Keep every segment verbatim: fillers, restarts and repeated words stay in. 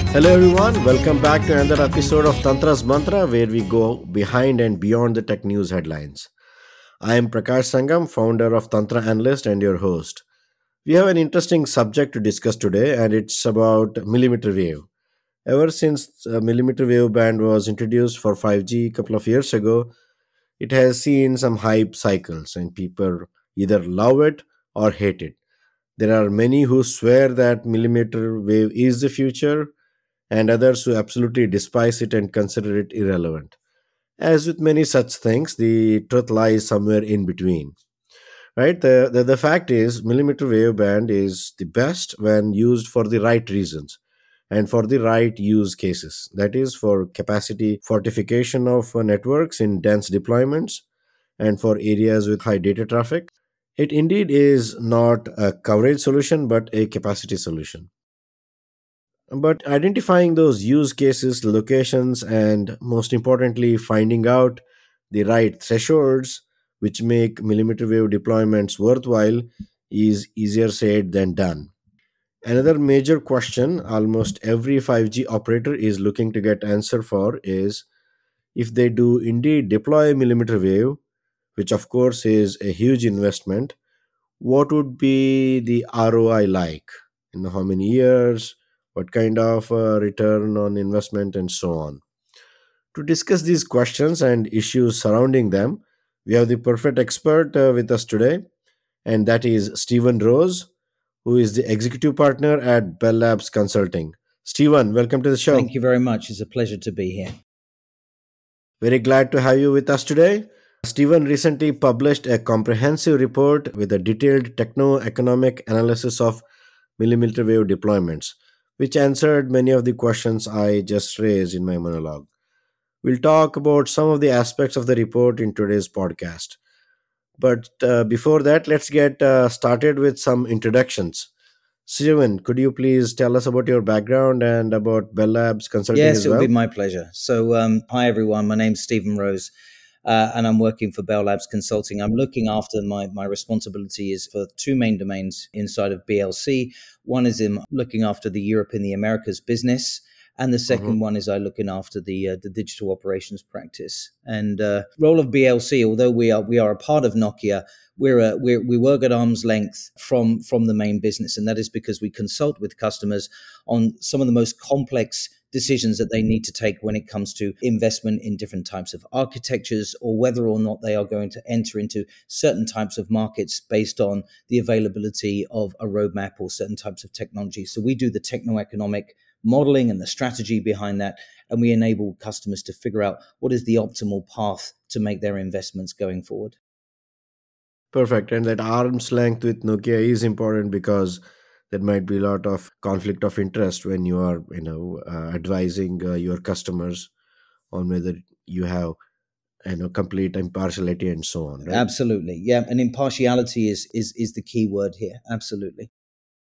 Hello everyone, welcome back to another episode of Tantra's Mantra where we go behind and beyond the tech news headlines. I am Prakash Sangam, founder of Tantra Analyst and your host. We have an interesting subject to discuss today and it's about millimeter wave. Ever since uh, millimeter wave band was introduced for five G a couple of years ago, it has seen some hype cycles and people either love it or hate it. There are many who swear that millimeter wave is the future and others who absolutely despise it and consider it irrelevant. As with many such things, the truth lies somewhere in between. Right? The, the, the fact is, millimeter wave band is the best when used for the right reasons and for the right use cases. That is, for capacity fortification of uh, networks in dense deployments and for areas with high data traffic. It indeed is not a coverage solution, but a capacity solution. But identifying those use cases, locations, and most importantly, finding out the right thresholds which make millimeter wave deployments worthwhile is easier said than done. Another major question almost every five G operator is looking to get answer for is if they do indeed deploy millimeter wave, which of course is a huge investment, what would be the R O I like? In how many years? What kind of uh, return on investment, and so on? To discuss these questions and issues surrounding them, we have the perfect expert uh, with us today, and that is Stephen Rose, who is the executive partner at Bell Labs Consulting. Stephen, welcome to the Thank show. you very much. It's a pleasure to be here. Very glad to have you with us today. Stephen recently published a comprehensive report with a detailed techno-economic analysis of millimeter wave deployments, which answered many of the questions I just raised in my monologue. We'll talk about some of the aspects of the report in today's podcast. But uh, before that, let's get uh, started with some introductions. Stephen, could you please tell us about your background and about Bell Labs Consulting Yes, as it will be well? my pleasure. So, um, hi everyone. My name's Stephen Rose, uh, and I'm working for Bell Labs Consulting. I'm looking after my my responsibility is for two main domains inside of B L C. One is in looking after the Europe and the Americas business, and the Mhm. second one is I looking after the uh, the digital operations practice. And uh, role of B L C, although we are we are a part of Nokia, we're, a, we're we work at arm's length from from the main business, and that is because we consult with customers on some of the most complex decisions that they need to take when it comes to investment in different types of architectures or whether or not they are going to enter into certain types of markets based on the availability of a roadmap or certain types of technology. So we do the techno-economic modeling and the strategy behind that, and we enable customers to figure out what is the optimal path to make their investments going forward. Perfect. And that arm's length with Nokia is important because there might be a lot of conflict of interest when you are, you know, uh, advising uh, your customers on whether you have, you know, complete impartiality and so on, right? Absolutely. Yeah. And impartiality is is is the key word here. Absolutely.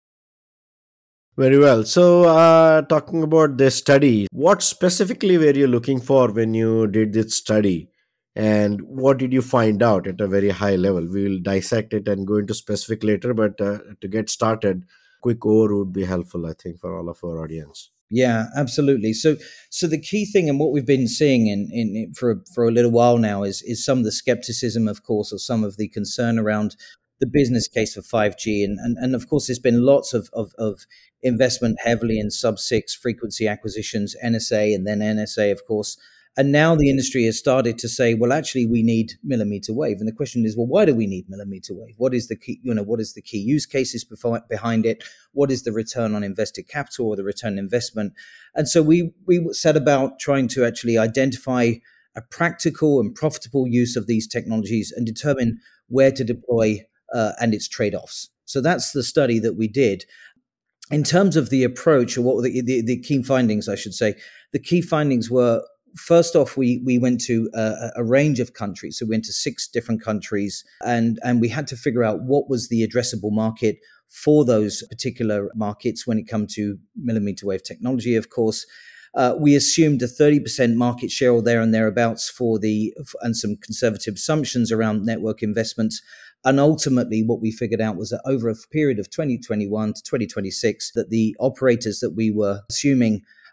Very well. So, uh, talking about this study, what specifically were you looking for when you did this study? And what did you find out at a very high level? We will dissect it and go into specific later, but uh, to get started, quick over would be helpful, I think, for all of our audience. Yeah, absolutely. So, so the key thing, and what we've been seeing in, in for for a little while now, is is some of the skepticism, of course, or some of the concern around the business case for five G, and and, and of course, there's been lots of, of of investment heavily in sub six frequency acquisitions, N S A, and then N S A, of course. And now the industry has started to say, well, actually, we need millimeter wave. And the question is, well, why do we need millimeter wave? What is the key, you know, what is the key use cases befi- behind it? What is the return on invested capital or the return on investment? And so we we set about trying to actually identify a practical and profitable use of these technologies and determine where to deploy uh, and its trade-offs. So that's the study that we did. In terms of the approach, or what were the, the, the key findings, I should say, the key findings were, first off, we we went to a, a range of countries. So we went to six different countries, and and we had to figure out what was the addressable market for those particular markets when it comes to millimeter wave technology. Of course, uh, we assumed a thirty percent market share or there and thereabouts for the and some conservative assumptions around network investments. And ultimately, what we figured out was that over a period of twenty twenty-one to twenty twenty-six, that the operators that we were assuming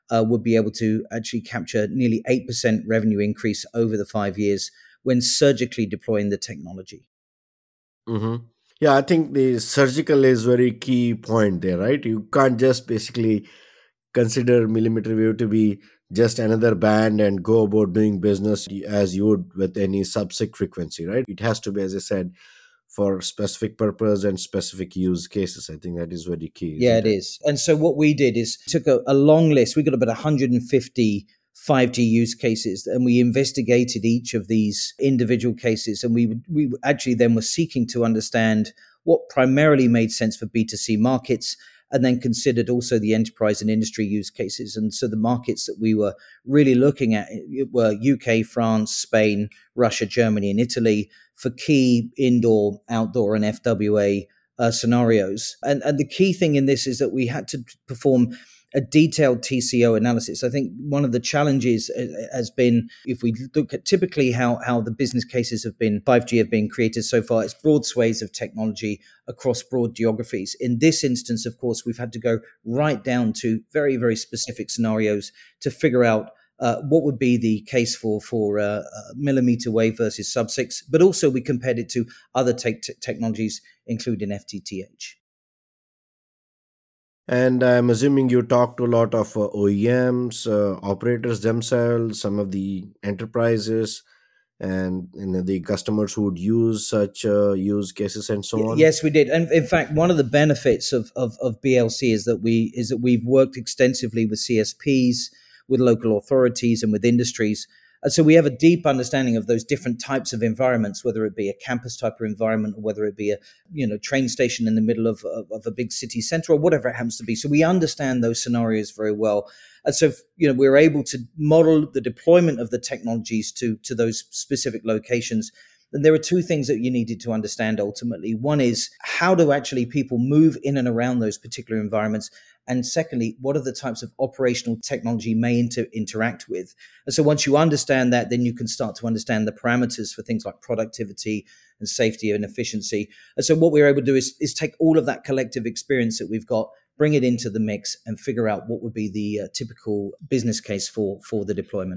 uh, would be able to actually capture nearly eight percent revenue increase over the five years when surgically deploying the technology. Hmm. Yeah, I think the surgical is very key point there, right? You can't just basically consider millimeter wave to be just another band and go about doing business as you would with any sub-six frequency, right? It has to be, as I said, for specific purpose and specific use cases. I think that is very key, Yeah, isn't it it? is. And so what we did is took a, a long list. We got about one hundred fifty five G use cases, and we investigated each of these individual cases. And we we actually then were seeking to understand what primarily made sense for B two C markets, and then considered also the enterprise and industry use cases. And so the markets that we were really looking at were U K, France, Spain, Russia, Germany, and Italy for key indoor, outdoor, and F W A uh, scenarios. And, and the key thing in this is that we had to perform a detailed T C O analysis. I think one of the challenges has been, if we look at typically how, how the business cases have been, five G have been created so far, it's broad swathes of technology across broad geographies. In this instance, of course, we've had to go right down to very, very specific scenarios to figure out Uh, what would be the case for for uh, uh, millimeter wave versus sub six, but also we compared it to other te- te- technologies, including F T T H. And I'm assuming you talk to a lot of uh, O E Ms, uh, operators themselves, some of the enterprises, and you know, the customers who would use such uh, use cases and so Y- on. Yes, we did, and in fact, one of the benefits of, of of B L C is that we is that we've worked extensively with C S Ps, with local authorities, and with industries. And so we have a deep understanding of those different types of environments, whether it be a campus type of environment or whether it be a you know train station in the middle of, of, of a big city center or whatever it happens to be. So we understand those scenarios very well. And so you know we're able to model the deployment of the technologies to to those specific locations. And there are two things that you needed to understand ultimately. One is how do actually people move in and around those particular environments? And secondly, what are the types of operational technology may inter- interact with? And so once you understand that, then you can start to understand the parameters for things like productivity and safety and efficiency. And so what we're able to do is, is take all of that collective experience that we've got, bring it into the mix and figure out what would be the uh, typical business case for, for the deployment.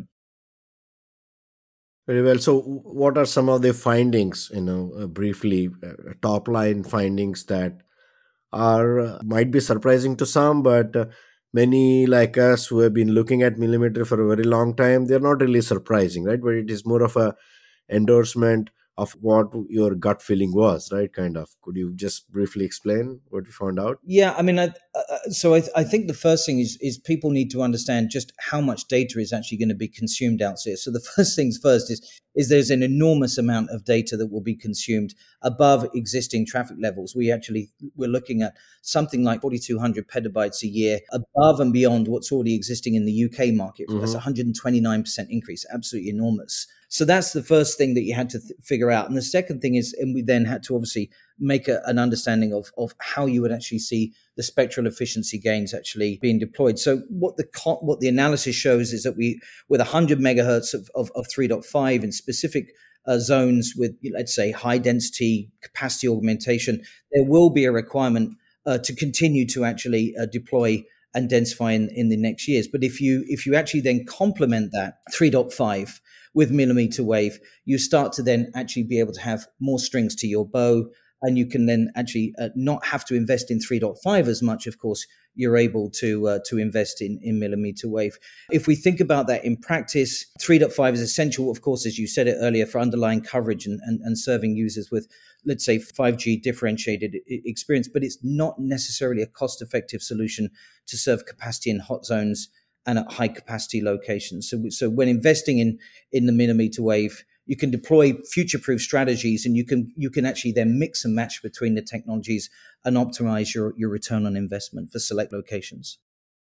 Very well. So, w- what are some of the findings? You know, uh, briefly, uh, top line findings that are uh, might be surprising to some, but uh, many like us who have been looking at millimeter for a very long time, they're not really surprising, right? But it is more of a endorsement of what your gut feeling was, right? Kind of. Could you just briefly explain what you found out? Yeah, I mean, I, uh, so I, I think the first thing is is people need to understand just how much data is actually going to be consumed out there. So the first things first is is there's an enormous amount of data that will be consumed above existing traffic levels. We actually we're looking at something like forty-two hundred petabytes a year above and beyond what's already existing in the U K market. That's a Mm-hmm. one hundred twenty-nine percent increase, absolutely enormous. So that's the first thing that you had to th- figure out. And the second thing is, and we then had to obviously make a, an understanding of, of how you would actually see the spectral efficiency gains actually being deployed. So what the co- what the analysis shows is that we, with one hundred megahertz of, of, of three point five in specific uh, zones with, let's say, high density capacity augmentation, there will be a requirement uh, to continue to actually uh, deploy and densify in, in the next years. But if you if you actually then complement that three point five with millimeter wave, you start to then actually be able to have more strings to your bow, and you can then actually uh, not have to invest in three point five as much. Of course, you're able to uh, to invest in, in millimeter wave. If we think about that in practice, three point five is essential, of course, as you said it earlier, for underlying coverage and, and, and serving users with, let's say, five G differentiated experience, but it's not necessarily a cost-effective solution to serve capacity in hot zones and at high capacity locations. So, so when investing in in the millimeter wave, you can deploy future-proof strategies, and you can you can actually then mix and match between the technologies and optimize your your return on investment for select locations.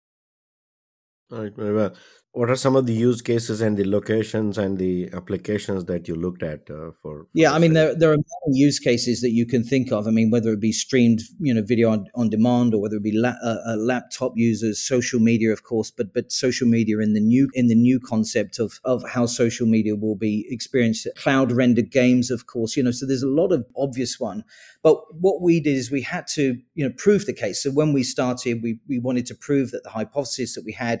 All right, very well. What are some of the use cases and the locations and the applications that you looked at uh, for for Yeah, the I mean, study? there there are many use cases that you can think of. I mean, whether it be streamed, you know, video on, on demand, or whether it be la- uh, uh, laptop users, social media, of course, but but social media in the new in the new concept of of how social media will be experienced. Cloud rendered games, of course, you know. So there's a lot of obvious one. But what we did is we had to, you know, prove the case. So when we started, we we wanted to prove that the hypothesis that we had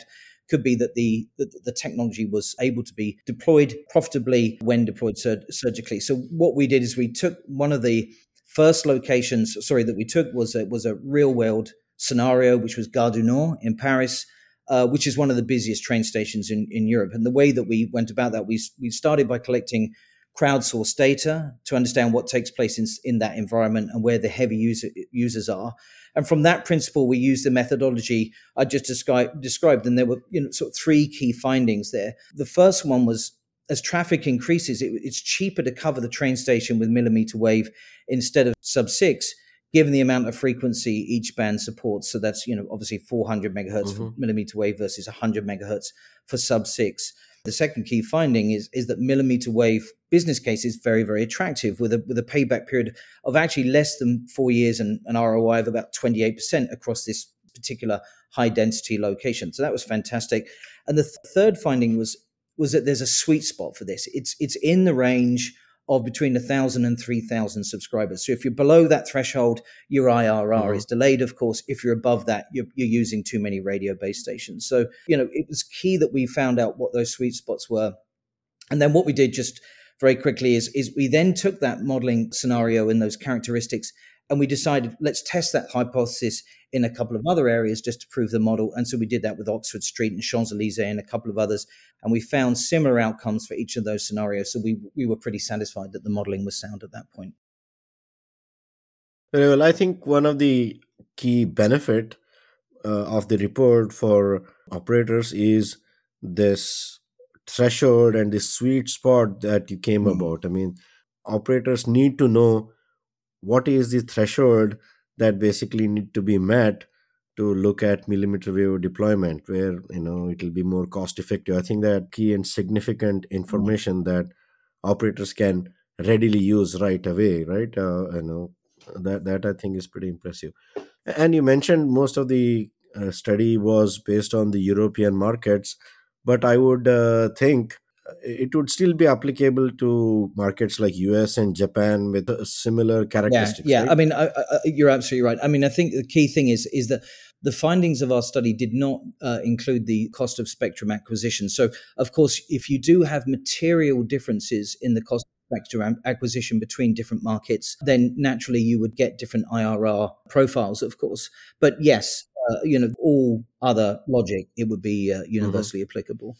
could be that the, the, the technology was able to be deployed profitably when deployed sur- surgically. So what we did is we took one of the first locations, sorry, that we took was a, was a real world scenario, which was Gare du Nord in Paris, uh, which is one of the busiest train stations in, in Europe. And the way that we went about that, we, we started by collecting crowdsourced data to understand what takes place in, in that environment and where the heavy user, users are. And from that principle, we used the methodology I just described, described, and there were you know, sort of three key findings there. The first one was, as traffic increases, it, it's cheaper to cover the train station with millimeter wave instead of sub six, given the amount of frequency each band supports. So that's, you know, obviously four hundred megahertz Mm-hmm. for millimeter wave versus one hundred megahertz for sub six. The second key finding is, is that millimeter wave business case is very, very attractive with a with a payback period of actually less than four years and an R O I of about twenty-eight percent across this particular high density location. So that was fantastic. And the th- third finding was was that there's a sweet spot for this. It's it's in the range of between one thousand and three thousand subscribers. So if you're below that threshold, your I R R Mm-hmm. is delayed, of course. If you're above that, you're, you're using too many radio base stations. So, you know, it was key that we found out what those sweet spots were. And then what we did just very quickly is, is we then took that modeling scenario and those characteristics, and we decided, let's test that hypothesis in a couple of other areas just to prove the model. And so we did that with Oxford Street and Champs-Élysées and a couple of others. And we found similar outcomes for each of those scenarios. So we, we were pretty satisfied that the modeling was sound at that point. Well, I think one of the key benefit uh, of the report for operators is this threshold and this sweet spot that you came Mm. about. I mean, operators need to know what is the threshold that basically need to be met to look at millimeter wave deployment, where you know it will be more cost effective. I think that key and significant information that operators can readily use right away, right? Uh, you know that that I think is pretty impressive. And you mentioned most of the uh, study was based on the European markets, but I would uh, think it would still be applicable to markets like U S and Japan with uh, similar Yeah, characteristics, yeah. right? I mean, I, I, you're absolutely right. I mean, I think the key thing is is that the findings of our study did not uh, include the cost of spectrum acquisition. So, of course, if you do have material differences in the cost of spectrum acquisition between different markets, then naturally you would get different I R R profiles, of course. But yes, uh, you know, all other logic, it would be uh, Mhm. universally applicable.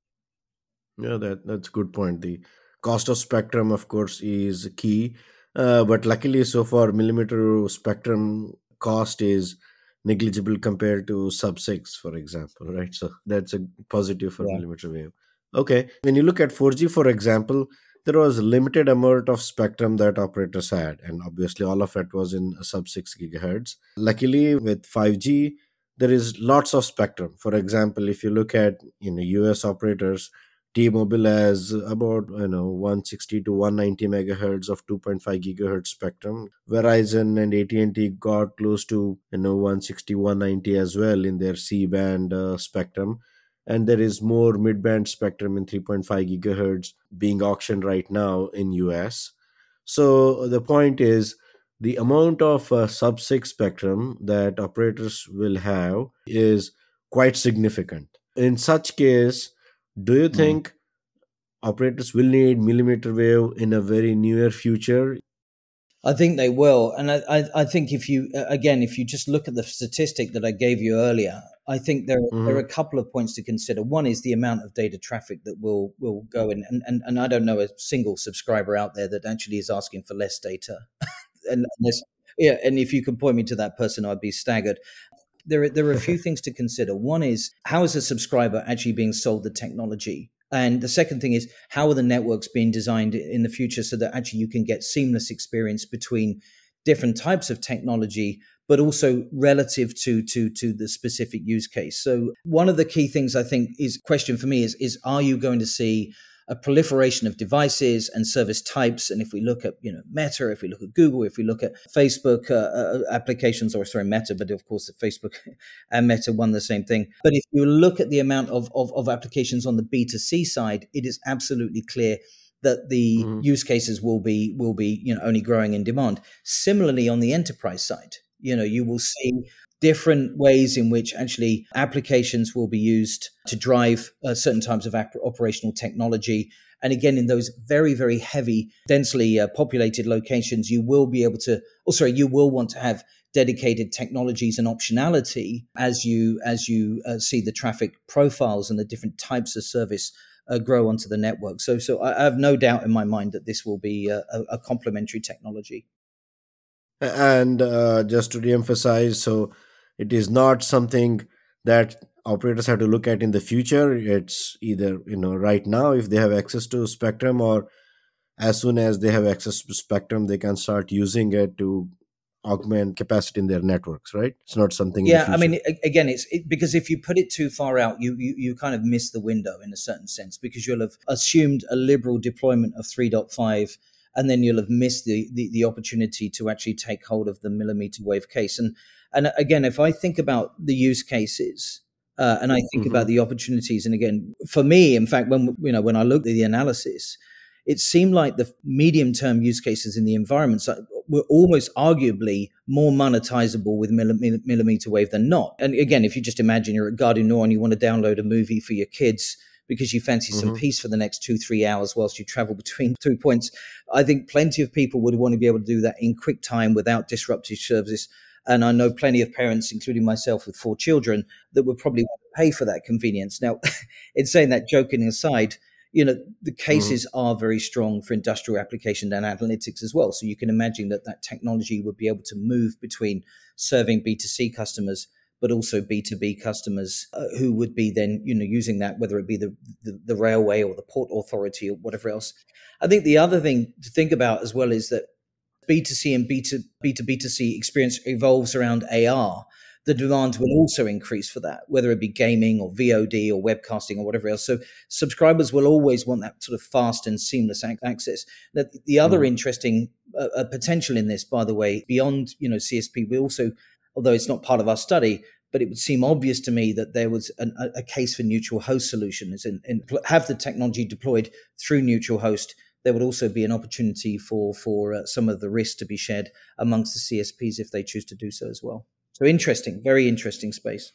Yeah, that that's a good point. The cost of spectrum, of course, is key, uh, but luckily, so far, millimeter spectrum cost is negligible compared to sub six, for example, right? So that's a positive for Yeah. millimeter wave. Okay, when you look at four G, for example, there was a limited amount of spectrum that operators had, and obviously, all of it was in sub six gigahertz. Luckily, with five G, there is lots of spectrum. For example, if you look at you know U S operators, T-Mobile has about you know one sixty to one ninety megahertz of two point five gigahertz spectrum. Verizon and A T and T got close to you know one sixty, one ninety as well in their C-band uh, spectrum. And there is more mid-band spectrum in three point five gigahertz being auctioned right now in U S. So the point is the amount of uh, sub six spectrum that operators will have is quite significant. In such case, do you Mm. think operators will need millimeter wave in a very near future? I think they will, and I, I, I think if you uh, again, if you just look at the statistic that I gave you earlier, I think there there are a Hmm. couple of points to consider. One is the amount of data traffic that will will go in, and and, and I don't know a single subscriber out there that actually is asking for less data, and unless, yeah, and if you could point me to that person, I'd be staggered. There are, there are a few things to consider. One is, how is a subscriber actually being sold the technology? And the second thing is, how are the networks being designed in the future so that actually you can get seamless experience between different types of technology, but also relative to to to the specific use case. So one of the key things I think is question for me is is are you going to see a proliferation of devices and service types? And if we look at you know Meta, if we look at Google, if we look at Facebook uh, uh, applications, or sorry Meta, but of course the Facebook and Meta won the same thing. But if you look at the amount of, of, of applications on the B two C side, it is absolutely clear that the Hmm. use cases will be will be you know only growing in demand. Similarly, on the enterprise side, you know you will see different ways in which actually applications will be used to drive uh, certain types of ap- operational technology. And again, in those very, very heavy, densely uh, populated locations, you will be able to, oh, sorry, you will want to have dedicated technologies and optionality as you as you uh, see the traffic profiles and the different types of service uh, grow onto the network. So, so I, I have no doubt in my mind that this will be a, a, a complementary technology. And uh, just to reemphasize, so it is not something that operators have to look at in the future. It's either, you know, right now, if they have access to spectrum, or as soon as they have access to spectrum, they can start using it to augment capacity in their networks, right? It's not something in the Yeah, I future. mean, a- again, it's it, because if you put it too far out, you, you you kind of miss the window in a certain sense, because you'll have assumed a liberal deployment of three point five, and then you'll have missed the, the the opportunity to actually take hold of the millimeter wave case. And and again, if I think about the use cases. Uh, and I think Hmm. about the opportunities, and again, for me, in fact, when you know when I looked at the analysis, it seemed like the medium-term use cases in the environments were almost arguably more monetizable with millim- millimeter wave than not. And again, if you just imagine you're at Gare du Nord and you want to download a movie for your kids because you fancy some Hmm. peace for the next two, three hours whilst you travel between two points, I think plenty of people would want to be able to do that in quick time without disruptive services. And I know plenty of parents, including myself with four children, that would probably want to pay for that convenience. Now, in saying that, joking aside, you know, the Hmm. cases are very strong for industrial application and analytics as well. So you can imagine that that technology would be able to move between serving B two C customers, but also B two B customers uh, who would be then, you know, using that, whether it be the, the, the railway or the port authority or whatever else. I think the other thing to think about as well is that B two C and B two B to B two C experience evolves around A R, the demand will also increase for that, whether it be gaming or V O D or webcasting or whatever else. So subscribers will always want that sort of fast and seamless ac- access. The, the other Hmm. interesting uh, uh, potential in this, by the way, beyond you know C S P, we also, although it's not part of our study, but it would seem obvious to me that there was an, a, a case for neutral host solutions and, and have the technology deployed through neutral host. There would also be an opportunity for for uh, some of the risk to be shared amongst the C S Ps if they choose to do so as well. So interesting, very interesting space.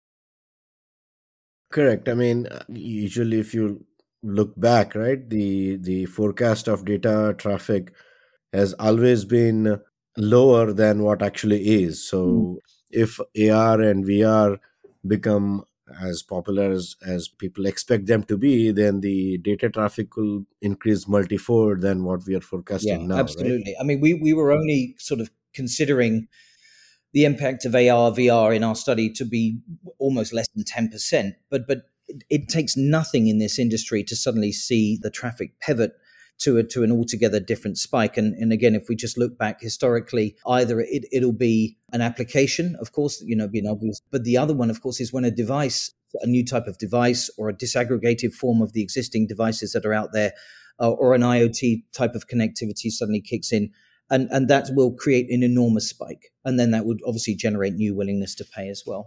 Correct. I mean, uh, usually if you look back, right, the the forecast of data traffic has always been lower than what actually is. Mm. So if A R and V R become as popular as, as people expect them to be, then the data traffic will increase multifold than what we are Yeah, forecasting now, right? absolutely. I mean, we we were only sort of considering the impact of A R, V R in our study to be almost less than ten percent. But but it, it takes nothing in this industry to suddenly see the traffic pivot to a, to an altogether different spike. And, and again, if we just look back historically, either it, it'll be an application, of course, you know, being obvious. But the other one, of course, is when a device, a new type of device or a disaggregated form of the existing devices that are out there, uh, or an IoT type of connectivity suddenly kicks in, and and that will create an enormous spike, and then that would obviously generate new willingness to pay as well.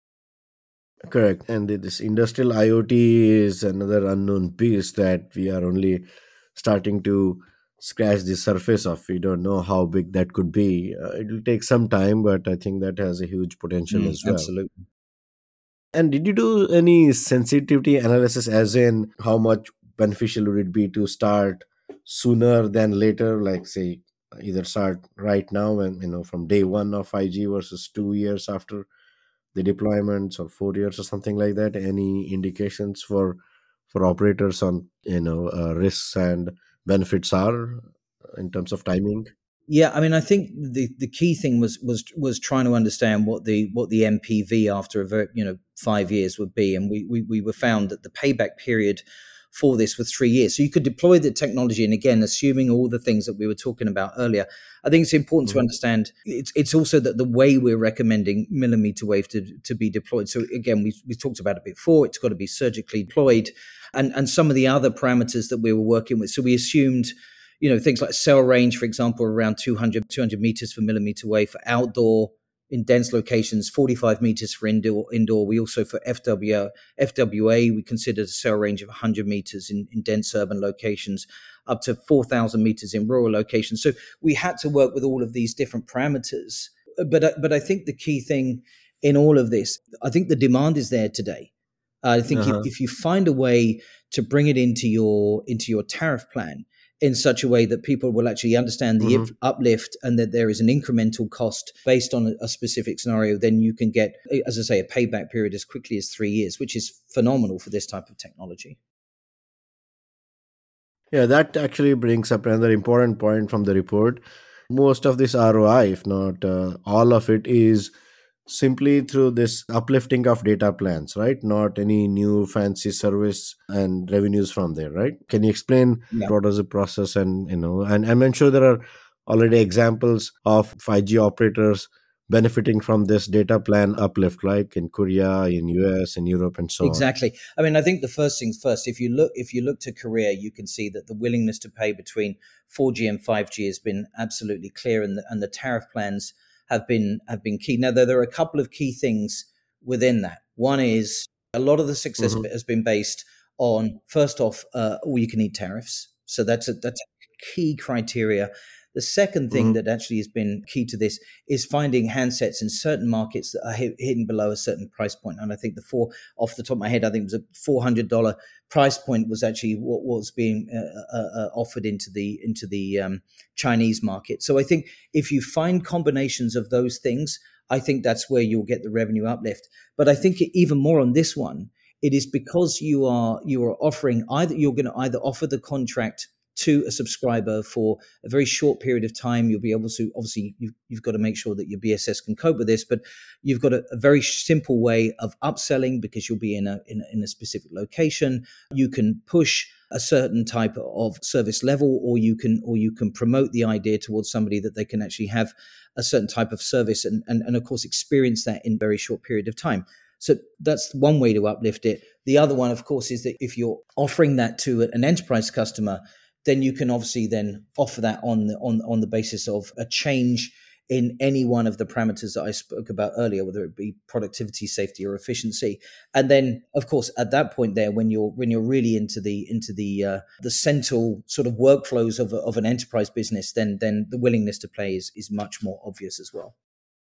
Correct. And th- this industrial IoT is another unknown piece that we are only starting to scratch the surface of. We don't know how big that could be. Uh, it will take some time, but I think that has a huge potential Mm, as well. absolutely. And did you do any sensitivity analysis, as in how much beneficial would it be to start sooner than later, like say either start right now and, you know, from day one of five G versus two years after the deployments, or four years or something like that? Any indications for for operators on, you know, uh, risks and benefits are in terms of timing? Yeah, I mean, I think the, the key thing was was was trying to understand what the what the M P V after a very, you know five years would be, and we, we we were found that the payback period for this was three years. So you could deploy the technology, and again, assuming all the things that we were talking about earlier, I think it's important to Hmm. understand. It's it's also that the way we're recommending millimeter wave to to be deployed. So again, we we talked about it before. It's got to be surgically deployed, and and some of the other parameters that we were working with. So we assumed you know, things like cell range, for example, around two hundred, two hundred meters for millimeter wave for outdoor in dense locations, forty-five meters for indoor. Indoor. We also, for F W, F W A, we considered a cell range of one hundred meters in, in dense urban locations, up to four thousand meters in rural locations. So we had to work with all of these different parameters. But, but I think the key thing in all of this, I think the demand is there today. Uh, I think if, Uh-huh. if you find a way to bring it into your into your tariff plan in such a way that people will actually understand the Hmm. if- uplift and that there is an incremental cost based on a, a specific scenario, then you can get, as I say, a payback period as quickly as three years, which is phenomenal for this type of technology. Yeah, that actually brings up another important point from the report. Most of this R O I, if not uh, all of it, is simply through this uplifting of data plans, right? Not any new fancy service and revenues from there, right? Can you explain Yeah. what was the process? And you know, and I'm sure there are already examples of five G operators benefiting from this data plan uplift, like in Korea, in U S, in Europe, and so on. Exactly. I mean, I think the first things first. If you look, if you look to Korea, you can see that the willingness to pay between four G and five G has been absolutely clear, and the, and the tariff plans have been have been key. Now, there, there are a couple of key things within that. One is a lot of the success Hmm. has been based on, first off, uh, all you can eat tariffs. So that's a that's a key criteria. The second thing Hmm. that actually has been key to this is finding handsets in certain markets that are hi- hidden below a certain price point. And I think the four, off the top of my head, I think it was a four hundred dollars price point was actually what was being uh, uh, uh, offered into the into the um, Chinese market. So I think if you find combinations of those things, I think that's where you'll get the revenue uplift. But I think even more on this one, it is because you are you are offering either you're going to either offer the contract to a subscriber for a very short period of time. You'll be able to, obviously, you've, you've got to make sure that your B S S can cope with this, but you've got a, a very simple way of upselling because you'll be in a, in a in a specific location. You can push a certain type of service level, or you can or you can promote the idea towards somebody that they can actually have a certain type of service and and, and of course experience that in a very short period of time. So that's one way to uplift it. The other one, of course, is that if you're offering that to an enterprise customer, then you can obviously then offer that on the, on on the basis of a change in any one of the parameters that I spoke about earlier, whether it be productivity, safety, or efficiency. And then, of course, at that point there, when you're when you're really into the into the uh, the central sort of workflows of, a, of an enterprise business, then then the willingness to pay is is much more obvious as well.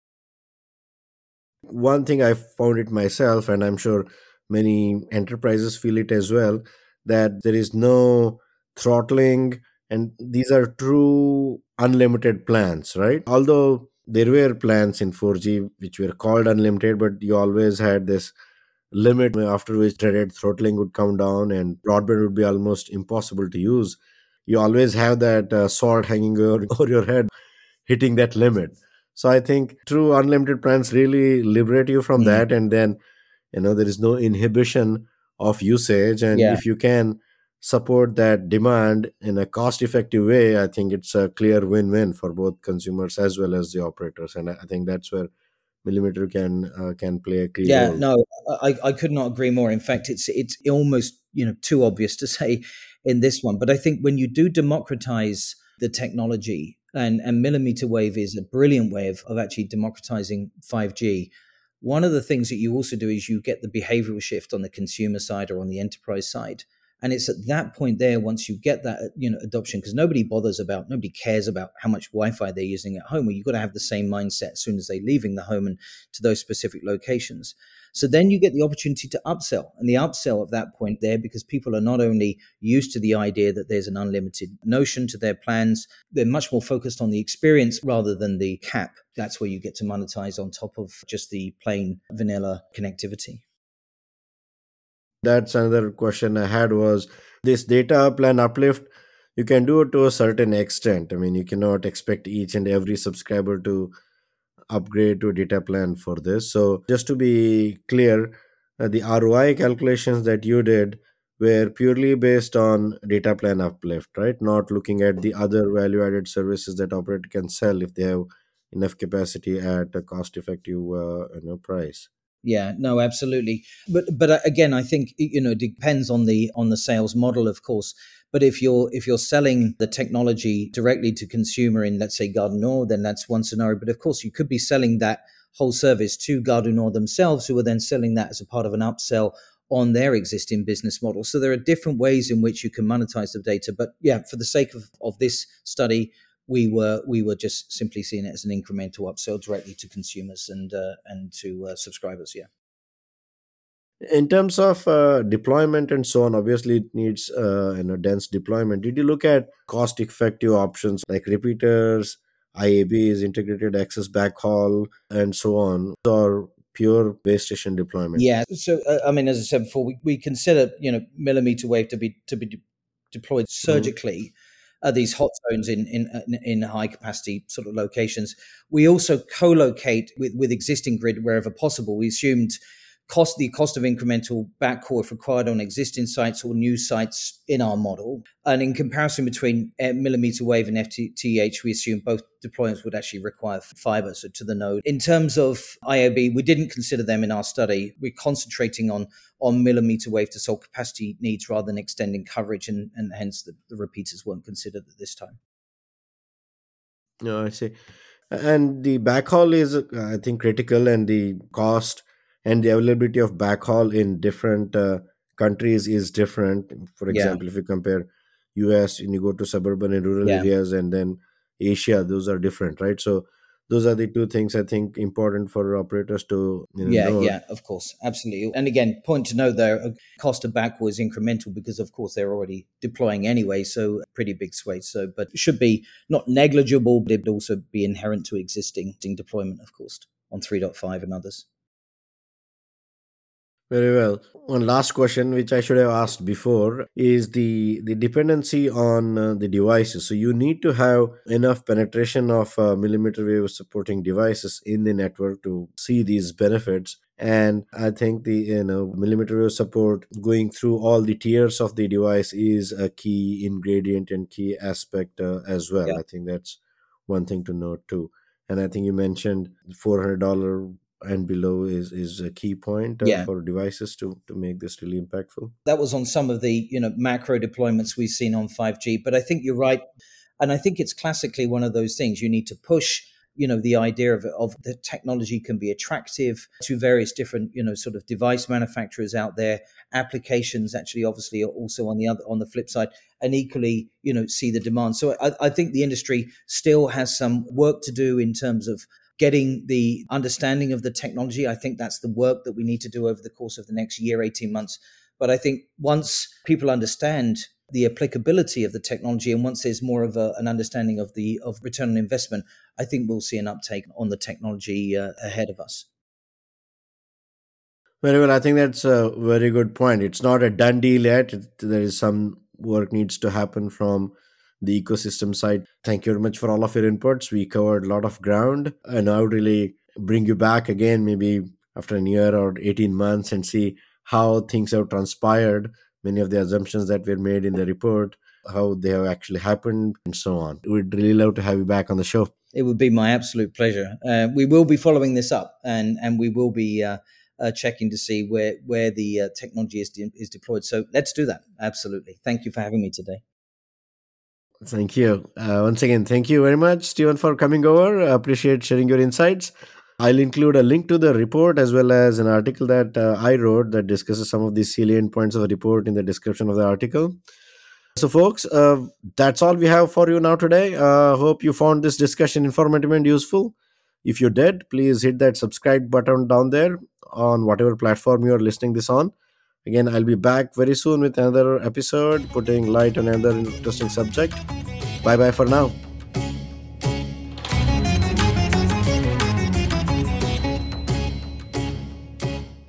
One thing I found it myself, and I'm sure many enterprises feel it as well, that there is no throttling, and these are true unlimited plans, right? Although there were plans in four G which were called unlimited, but you always had this limit after which dreaded throttling would come down and broadband would be almost impossible to use. You always have that uh, sword hanging over, over your head, hitting that limit. So I think true unlimited plans really liberate you from Mm. that, and then you know there is no inhibition of usage. And Yeah. if you can support that demand in a cost effective way, I think it's a clear win-win for both consumers as well as the operators. And I I think that's where millimeter can uh, can play a key Yeah, role. no, I, I could not agree more. In fact, it's it's almost, you know, too obvious to say in this one. But I think when you do democratize the technology, and, and millimeter wave is a brilliant way of, of actually democratizing five G. One of the things that you also do is you get the behavioral shift on the consumer side or on the enterprise side. And it's at that point there, once you get that, you know, adoption, because nobody bothers about, nobody cares about how much Wi-Fi they're using at home. Well, you've got to have the same mindset as soon as they're leaving the home and to those specific locations. So then you get the opportunity to upsell, and the upsell at that point there, because people are not only used to the idea that there's an unlimited notion to their plans, they're much more focused on the experience rather than the cap. That's where you get to monetize on top of just the plain vanilla connectivity. That's another question I had was this data plan uplift. You can do it to a certain extent. I mean, you cannot expect each and every subscriber to upgrade to a data plan for this. So, just to be clear, uh, the R O I calculations that you did were purely based on data plan uplift, right? Not looking at the other value added services that operator can sell if they have enough capacity at a cost effective uh, you know, price. Yeah, no, absolutely. But but uh, again, I think, you know, it depends on the on the sales model, of course. But if you're if you're selling the technology directly to consumer in, let's say, Garden Nord, then that's one scenario. But of course, you could be selling that whole service to Garden Nord themselves, who are then selling that as a part of an upsell on their existing business model. So there are different ways in which you can monetize the data. But yeah, for the sake of, of this study, we were we were just simply seeing it as an incremental upsell directly to consumers and uh, and to uh, subscribers. Yeah. In terms of uh, deployment and so on, obviously it needs uh, you know dense deployment. Did you look at cost effective options like repeaters, I A Bs, integrated access backhaul, and so on, or pure base station deployment? Yeah. So uh, I mean, as I said before, we, we consider you know millimeter wave to be to be de- deployed Mhm. surgically at these hot zones in in in high capacity sort of locations. We also co-locate with with existing grid wherever possible. We assumed cost the cost of incremental backhaul if required on existing sites or new sites in our model. And in comparison between uh, millimeter wave and F T T H, we assume both deployments would actually require fiber, so to the node. In terms of I A B, we didn't consider them in our study. We're concentrating on on millimeter wave to solve capacity needs rather than extending coverage, and, and hence the, the repeaters weren't considered at this time. No, I see. And the backhaul is, uh, I think, critical, and the cost and the availability of backhaul in different uh, countries is different. For Yeah, example, if you compare U S and you go to suburban and rural yeah. areas, and then Asia, those are different, right? So those are the two things I think important for operators to you know Yeah, know. yeah, of course, absolutely. And again, point to note there, uh, cost of backhaul is incremental because, of course, they're already deploying anyway, so pretty big sway. So, but it should be not negligible, but it would also be inherent to existing deployment, of course, on three point five and others. Very well. One last question, which I should have asked before, is the the dependency on uh, the devices. So you need to have enough penetration of uh, millimeter wave supporting devices in the network to see these benefits. And I think the you know millimeter wave support going through all the tiers of the device is a key ingredient and key aspect uh, as well. Yeah, I think that's one thing to note too. And I think you mentioned four hundred dollar and below is is a key point uh, yeah. for devices to to make this really impactful. That was on some of the you know macro deployments we've seen on five G. But I think you're right, and I think it's classically one of those things you need to push. You know, the idea of of the technology can be attractive to various different you know sort of device manufacturers out there. Applications actually, obviously, are also on the other on the flip side, and equally, you know, see the demand. So I, I think the industry still has some work to do in terms of getting the understanding of the technology. I think that's the work that we need to do over the course of the next year, eighteen months. But I think once people understand the applicability of the technology, and once there's more of a, an understanding of the of return on investment, I think we'll see an uptake on the technology uh, ahead of us. Very well. I think that's a very good point. It's not a done deal yet. It, there is some work needs to happen from the ecosystem side. Thank you very much for all of your inputs. We covered a lot of ground, and I would really bring you back again, maybe after a year or eighteen months, and see how things have transpired. Many of the assumptions that were made in the report, how they have actually happened, and so on. We'd really love to have you back on the show. It would be my absolute pleasure. Uh, we will be following this up, and and we will be uh, uh, checking to see where where the uh, technology is de- is deployed. So let's do that. Absolutely. Thank you for having me today. Thank you. Uh, once again, thank you very much, Stephen, for coming over. I appreciate sharing your insights. I'll include a link to the report as well as an article that uh, I wrote that discusses some of the salient points of the report in the description of the article. So, folks, uh, that's all we have for you now today. Uh, hope you found this discussion informative and useful. If you did, please hit that subscribe button down there on whatever platform you are listening this on. Again, I'll be back very soon with another episode, putting light on another interesting subject. Bye bye for now.